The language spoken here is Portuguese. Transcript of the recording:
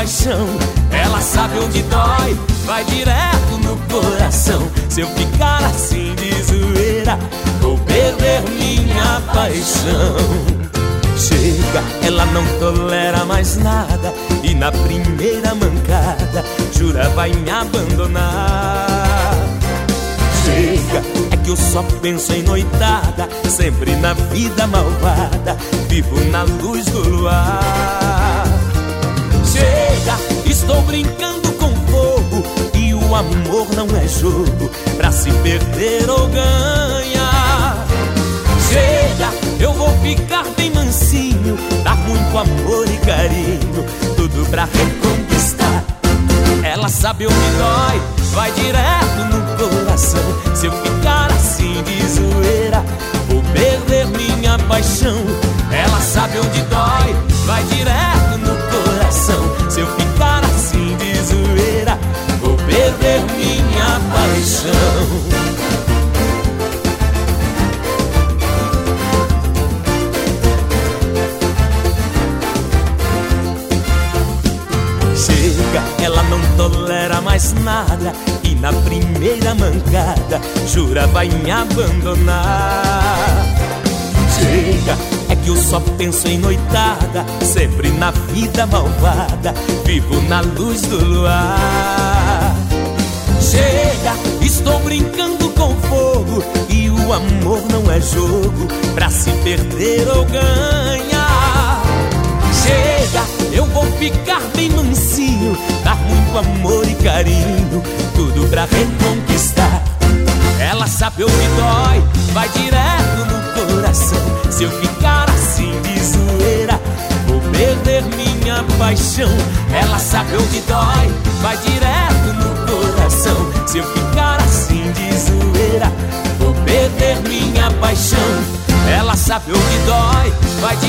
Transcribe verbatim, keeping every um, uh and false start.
paixão. Ela sabe onde dói, vai direto no coração. Se eu ficar assim de zoeira, vou perder minha paixão. Chega, ela não tolera mais nada, e na primeira mancada jura vai me abandonar. Chega, é que eu só penso em noitada, sempre na vida malvada, vivo na luz do luar. Chega, estou brincando com fogo, e o amor não é jogo pra se perder ou ganhar. Chega, eu vou ficar bem mansinho, dar muito amor e carinho, tudo pra reconquistar. Ela sabe onde dói, vai direto no coração. Se eu ficar assim de zoeira, vou perder minha paixão. Ela sabe onde dói, vai direto no coração. Se eu ficar assim de zoeira, vou perder minha paixão. Chega, ela não tolera mais nada, e na primeira mancada jura vai me abandonar. Chega, é que eu só penso em noitada, sempre na vida malvada, vivo na luz do luar. Chega, estou brincando com fogo, e o amor não é jogo pra se perder ou ganhar. Chega, eu vou ficar bem mansinho, dar muito amor e carinho, tudo pra reconquistar. Ela sabe onde dói, vai direto no coração. Se eu ficar assim de zoeira, vou perder minha paixão. Ela sabe onde dói, vai direto no coração. Se eu ficar assim de zoeira, vou perder minha paixão. Ela sabe onde dói, vai